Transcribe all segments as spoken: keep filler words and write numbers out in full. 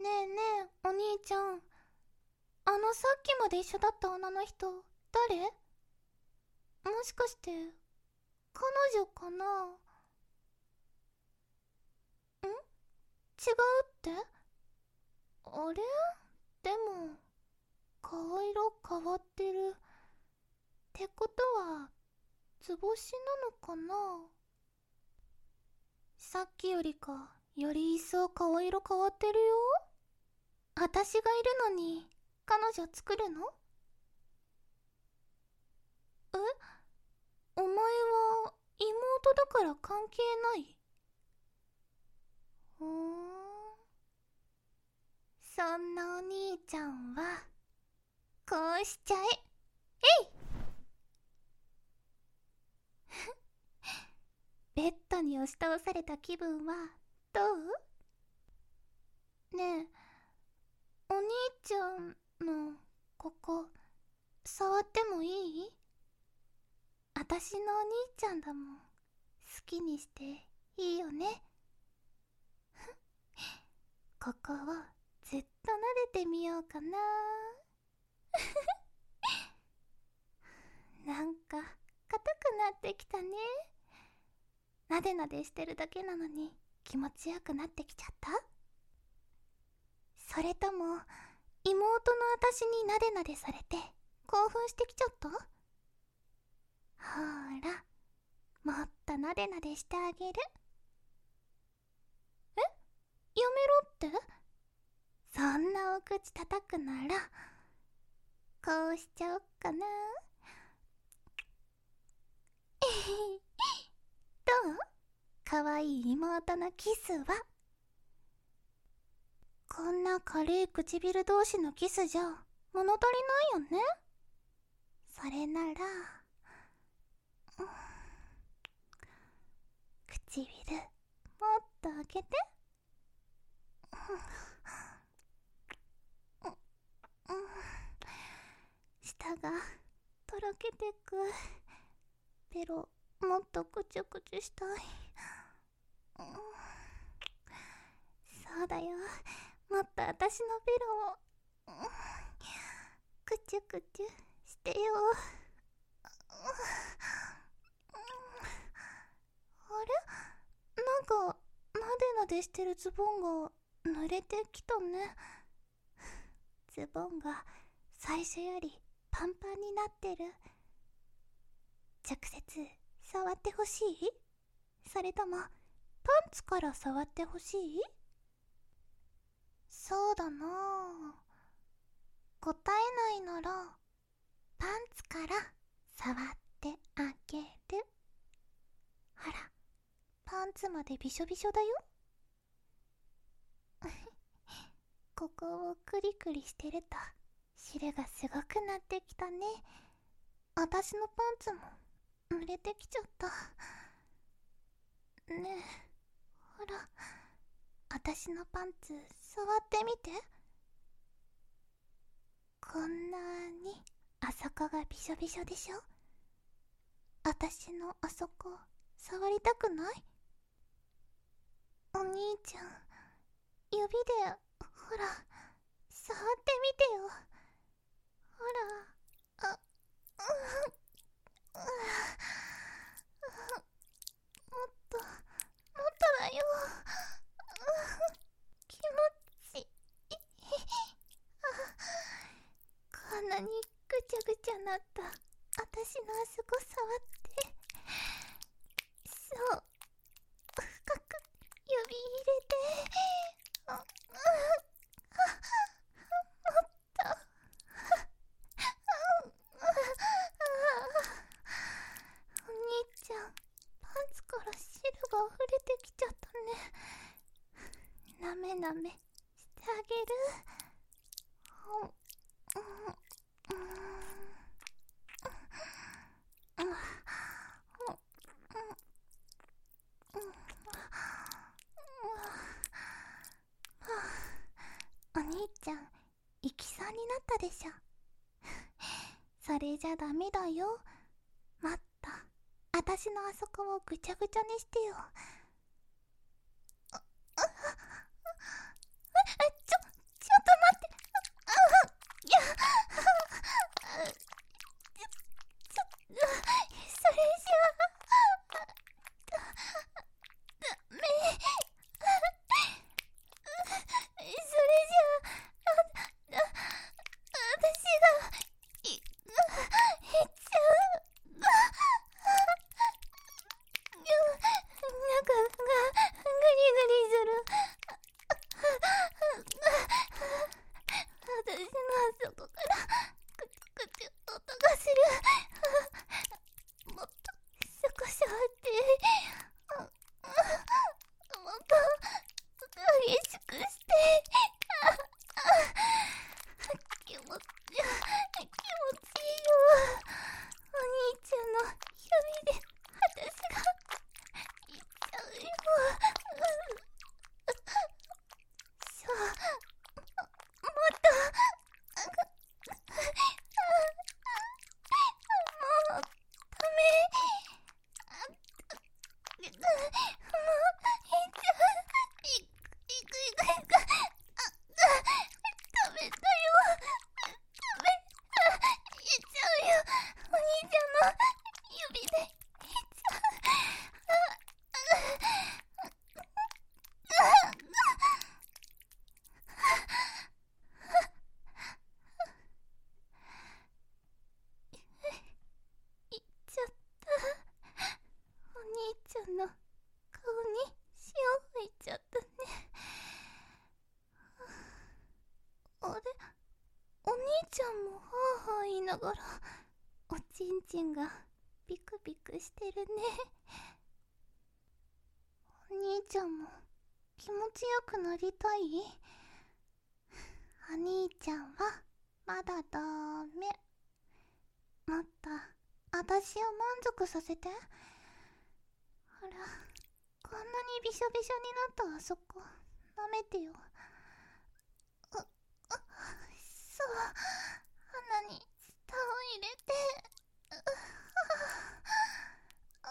えねえ、お兄ちゃん。あのさっきまで一緒だった女の人、誰？もしかして、彼女かな？ん？違うって？あれ？でも、顔色変わってる。ってことは、図星なのかな？さっきよりか、より一層顔色変わってるよ。私がいるのに、彼女作るの？え？お前は妹だから関係ない？ふーん。そんなお兄ちゃんはこうしちゃえ。えいベッドに押し倒された気分はどう？ねえ、お兄ちゃんのここ触ってもいい？私のお兄ちゃんだもん。好きにしていいよね。ここをずっと撫でてみようかな。なんか硬くなってきたね。なでなでしてるだけなのに気持ちよくなってきちゃった？それとも妹の私になでなでされて興奮してきちゃった？ほーら、もっとなでなでしてあげる。え？やめろって？そんなお口叩くならこうしちゃおっかな。どう？かわいい妹のキスは。こんな軽い唇同士のキスじゃ物足りないよね。それなら、うん、唇もっと開けて。うん、うん、舌がとろけてく。ベロもっとくちゅくちゅしたい。うん、そうだよ、もっと私のベロを、うん、くちゅくちゅしてよ。あれ？なんかなでなでしてるズボンが濡れてきたね。ズボンが最初よりパンパンになってる。直接触ってほしい？それともパンツから触ってほしい？そうだなあ、答えないならパンツから触ってあげる。ほら、パンツまでびしょびしょだよ。ここをクリクリしてると汁がすごくなってきたね。私のパンツも濡れてきちゃった。ねえ、ほら、私のパンツ触ってみて。こんなにあそこがびしょびしょでしょ。私のあそこ触りたくない？お兄ちゃん、指でほら触ってみてよ。ほら、あ、うん、うん、もっともっとだよ。気持ちいい。こんなにぐちゃぐちゃなった私のあそこ触って。そう、深く指入れて。うん、うん、もっと。お兄ちゃん、パンツから汁が溢れてきちゃったね。なめなめしてあげる。うん、うん、うん、うん、お兄ちゃん、行きそうになったでしょ。それじゃダメだよ。もっと私のあそこをぐちゃぐちゃにしてよ。あ、あ、あ、ちょ、 ながらおちんちんがビクビクしてるね。お兄ちゃんも気持ちよくなりたい？お兄ちゃんはまだダメ。もっと私を満足させて。ほら、こんなにびしょびしょになったあそこ舐めてよ。う、う、そう、鼻に舌を入れて、う、う、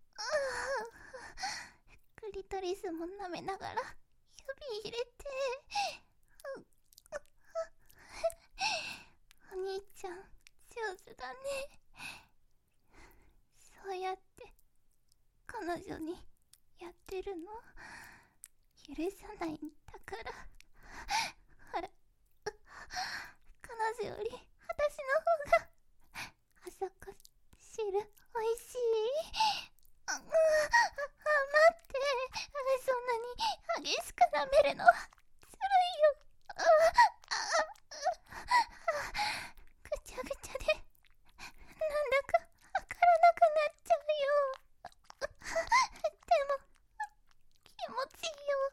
う、クリトリスも舐めながら指入れて、う、う、お兄ちゃん上手だね。そうやって彼女にやってるの許さないんだから。ほら、彼女より私の方があそこ汁おいしい。あ、あ、待って、そんなに激しく舐めるのはずるいよ。ああ、ぐちゃぐちゃでなんだかわからなくなっちゃうよ。でも気持ちいいよ。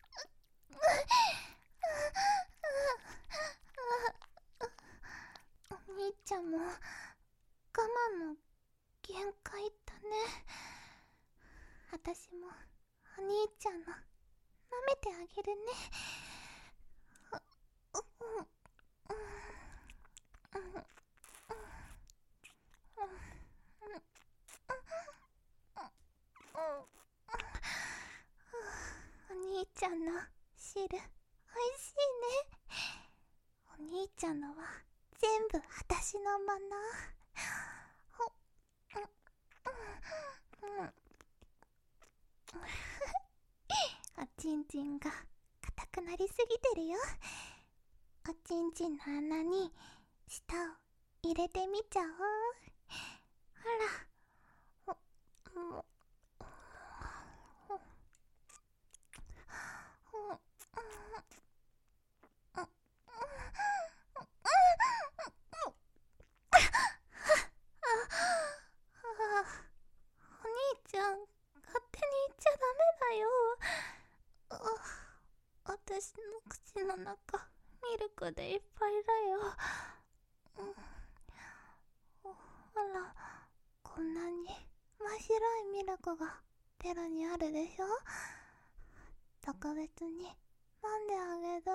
お兄ちゃんも我慢の限界だね。私もお兄ちゃんの舐めてあげるね。お兄ちゃんの汁おいしいね。お兄ちゃんのは全部私のもの。おちんちんが硬くなりすぎてるよ。おちんちんの穴に舌を入れてみちゃおう。ほら、お、お兄ちゃん、勝手に言っちゃダメだよ。私の口の中ミルクでいっぱいだよ。うん、ほら、こんなに真っ白いミルクがペロにあるでしょ。特別に飲んであげる。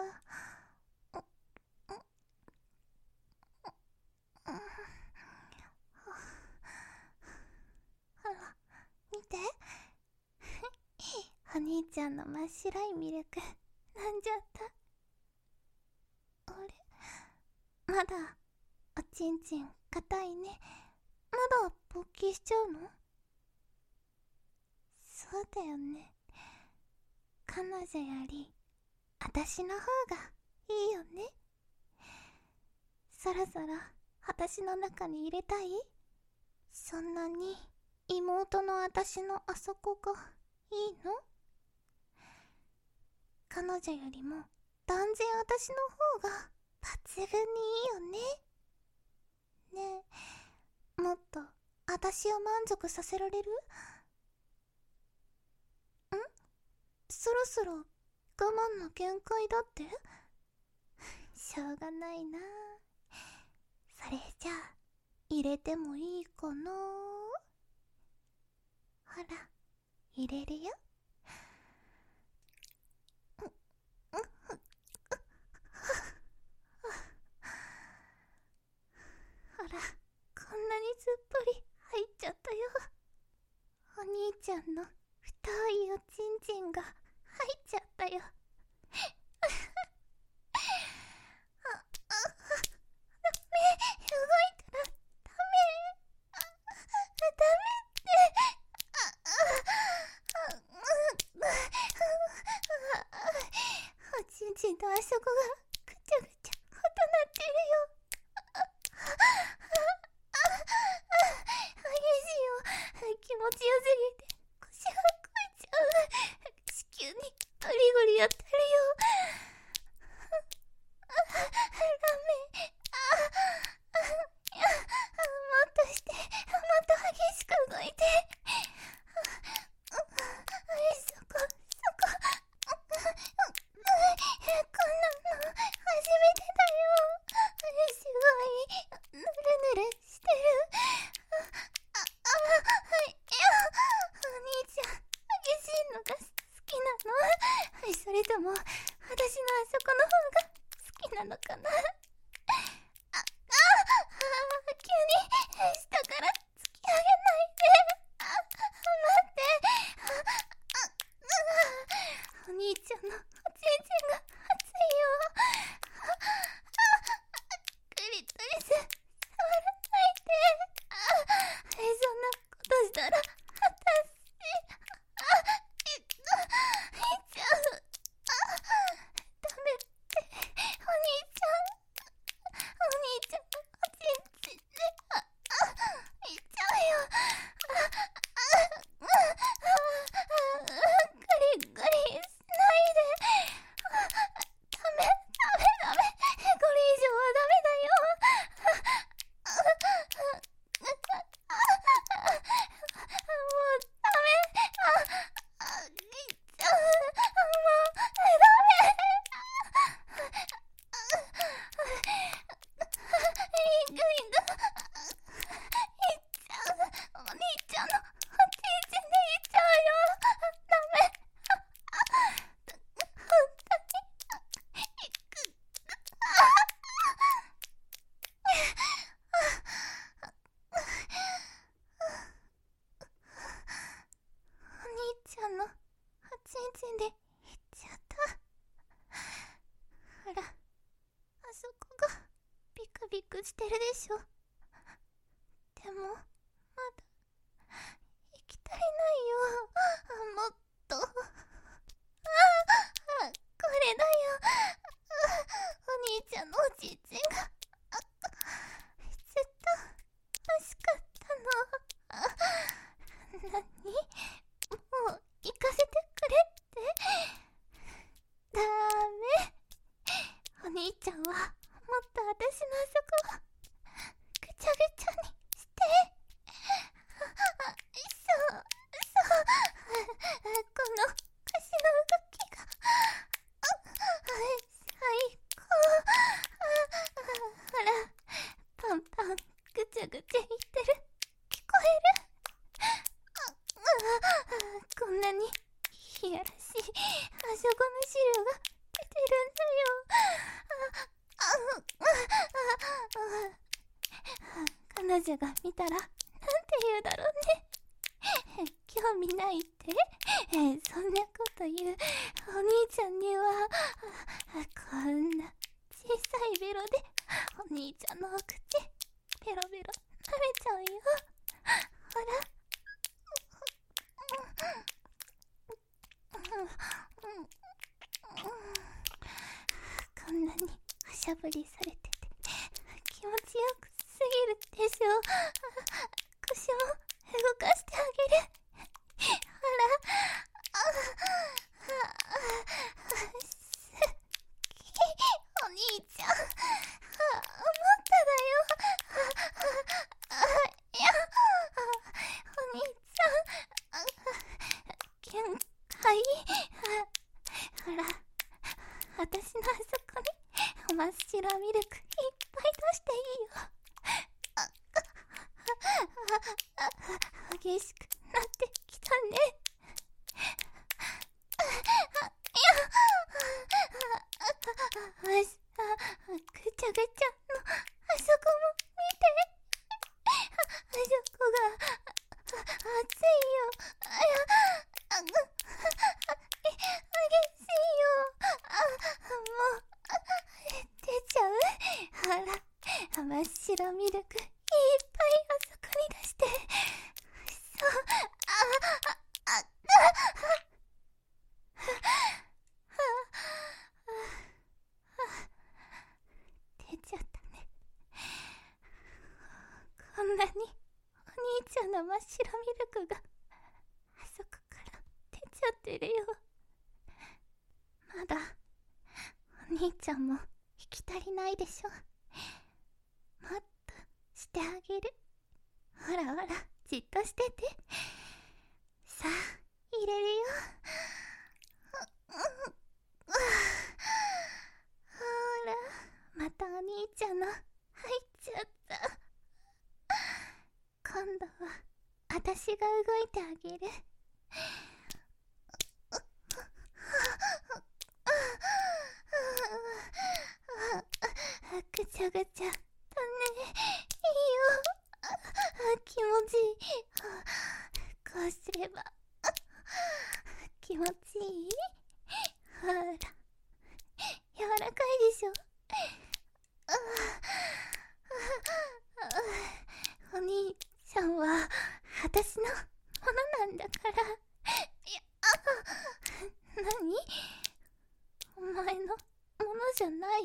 ほら、見て。お兄ちゃんの真っ白いミルク飲んじゃった。あれ、まだおちんちん硬いね。まだ勃起しちゃうの？そうだよね。彼女より私の方がいいよね。そろそろ私の中に入れたい？そんなに妹の私のあそこがいいの？彼女よりも断然私の方が抜群にいいよね。ねえ、もっと私を満足させられる？ん？そろそろ我慢の限界だって？しょうがないな。それじゃあ入れてもいいかな。ほら、入れるよ。ほら、こんなにすっぽり入っちゃったよ。お兄ちゃんの太いおちんちんが入っちゃったよ。おちんちんとあそこがぐちゃぐちゃ音鳴ってるよ。激しいよ。気持ちよすぎて腰がこいちゃう。子宮にゴリゴリやってるよ。ラメ、あ、 れとも私のあそこの方が好きなのかな。あ、あ、あ、急に下から突き上げないで。あ、待って。あ、あ、お兄ちゃんのおちんちんが熱いよ。あ、クリトリス触らないで。あ、そんなことしたら私、あ、えっと、見ちゃう。あ、ダメって、お兄ちゃん。お兄ちゃんのおちんちんで、あ、あ、見ちゃうよ。あ、あ、あ、あ、グリグリしないで。あ、ダメ、ダメ、ダメ。これ以上はダメだよ。あ、あ、あ、あ、もうダメ。あ、あ、みっちゃん、もうダメ。イグイグ、いっちゃう。お兄ちゃんのおちんちんでいっちゃうよ。ダメ。本当に、いく、お兄ちゃんのおちんちんでいっちゃった。ほら、あそこがビクビクしてるでしょ。でもまだ行き足りないよ。もっと。ああ、これだよ。あ、お兄ちゃんのおちんちんが、あ、ずっと欲しかったの。あ、なに、もう行かせてくれって。ダメ。お兄ちゃんはもっと私のあそこをぐちゃぐちゃにして。あ、あ、そう、そう。この足の動きが、あ、最高。ほら、パンパンぐちゃぐちゃ言ってる。聞こえる？あ、あ、こんなにいやらしいあそこの汁が出てるんだよ。あ、あ、あ、あ、彼女が見たらなんて言うだろうね。興味ないって、えー、そんなこと言うお兄ちゃんには、こんな小さいベロでお兄ちゃんのお口ベロベロ舐めちゃうよ。ほら。こんなにおしゃぶりされてて気持ちよくすぎるでしょ。腰も動かしてあげる。ほら。あ、好き。お兄ちゃん、もっとだよ。いや、お兄ちゃん、限界。ほら、私のあそこに真っ白ミルクいっぱい出していいよ。あ、あ、あ、激しくなってきたね。あ、いや、あ、あ、ぐちゃぐちゃのあそこも見て。あ、あそこが熱いよ。あ、いや、あ、激しいよ。あ、もう出ちゃう。ほら、真っ白ミルクいっぱいあそこに出して。そう、あ、あ、あ、あ、出ちゃったね。こんなにお兄ちゃんの真っ白ミルクがあそこから出ちゃってるよ。まだお兄ちゃんも引き足りないでしょ。もっとしてあげる。ほらほら、じっとしてて。さあ、入れるよ。ほら、またお兄ちゃんの入っちゃった。今度は私が動いてあげる。 じゃない？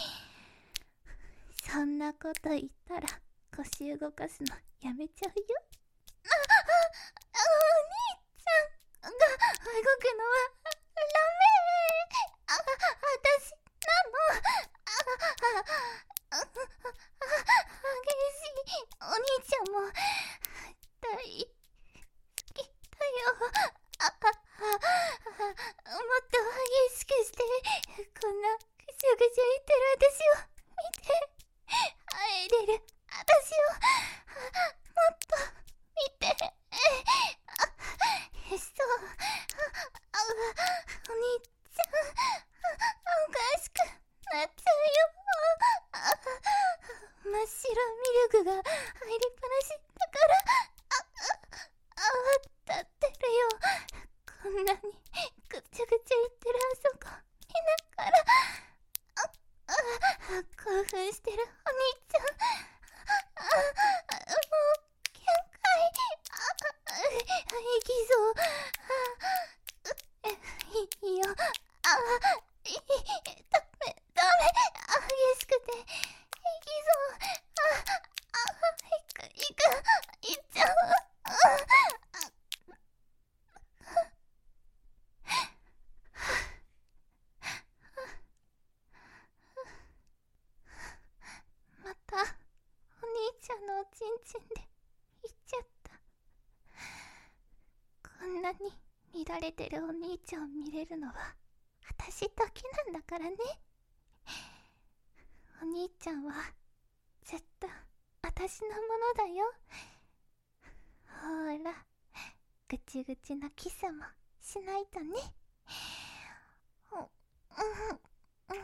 そんなこと言ったら腰動かすのやめちゃうよ。あ、あ、お兄ちゃんが動くのはダメ。あ、私なの。あ、あ、あ、激しい。お兄ちゃんも大好きだよ。あ、あ、あ、もっと激しくして、こんなぐちゃぐちゃ言ってる私を見て。あえでる私をもっと見て。そう。あ、お兄ちゃんおかしくなっちゃうよ。真っ白ミルクが入りっぱなしだから。あ、あ、泡立ってるよ。こんなにぐちゃぐちゃ言ってるあそこ見ながら。あ、あ、興奮してるお兄ちゃん。あ、あ、もう限界。あ、いきそう。あ、いいよ。あ、いい、ダメ、ダメ。激しくていきそう。あ、あ、いく、いく、いっちゃう。あ、またお兄ちゃんのおちんちんで行っちゃった。こんなに乱れてるお兄ちゃんを見れるのは私だけなんだからね。お兄ちゃんはずっと私のものだよ。ほら、ぐちぐちなキスもしないとね。うん、うん、うん、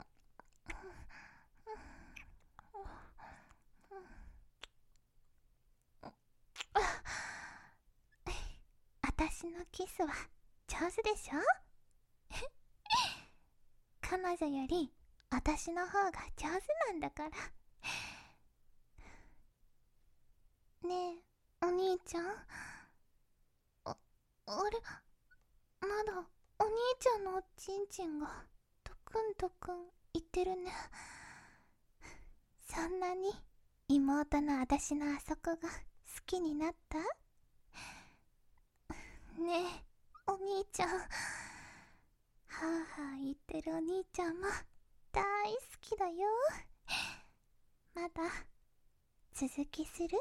私のキスは上手でしょ？彼女より私の方が上手なんだから。ねえ、お兄ちゃん。あ、あれ、まだお兄ちゃんのおちんちんがトクントクン言ってるね。そんなに妹の私のあそこが好きになった？ねえ、お兄ちゃん。はあはあ言ってるお兄ちゃんも大好きだよ。まだ続きする？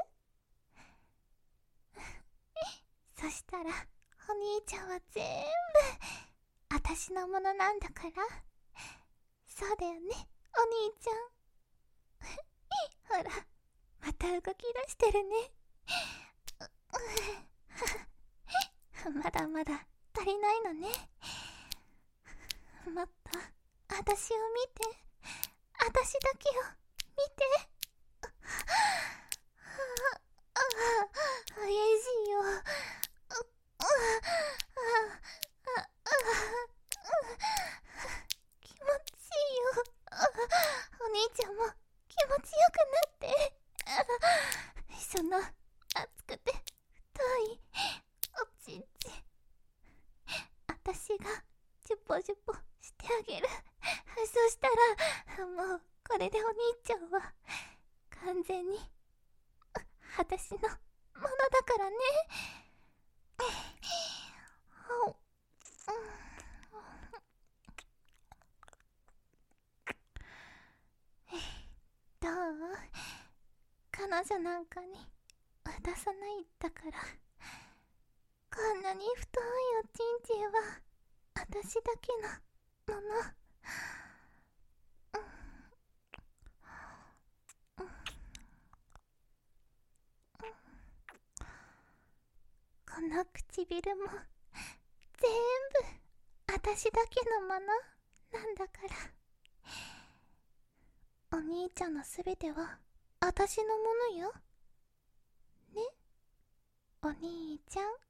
そしたらお兄ちゃんは全部私のものなんだから。そうだよね、お兄ちゃん。ほら、また動き出してるね。まだまだ足りないのね。もっと私を見て。私だけを見て。ああ、激しいよ。気持ちいいよ。お兄ちゃんも気持ちよくなって。その熱くて太いおちんちん、私がジュポジュポしてあげる。そしたらもうこれでお兄ちゃんは完全に私のものだからね。どう？彼女なんかに渡さないんだから。こんなに太いおちんちんは私だけのもの。この唇も全部私だけのものなんだから。お兄ちゃんのすべては私のものよ。ね、お兄ちゃん。